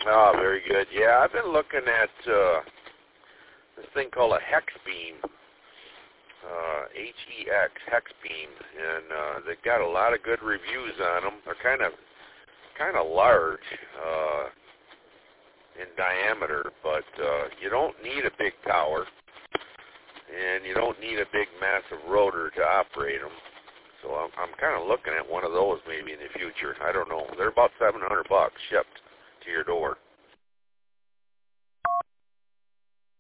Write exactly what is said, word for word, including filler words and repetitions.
Oh, very good. Yeah, I've been looking at uh, this thing called a hex beam, uh, H E X, hex beam, and uh, they've got a lot of good reviews on them. They're kind of kind of large uh, in diameter, but uh, you don't need a big tower, and you don't need a big massive rotor to operate them. So I'm, I'm kind of looking at one of those maybe in the future. I don't know. They're about seven hundred bucks shipped to your door.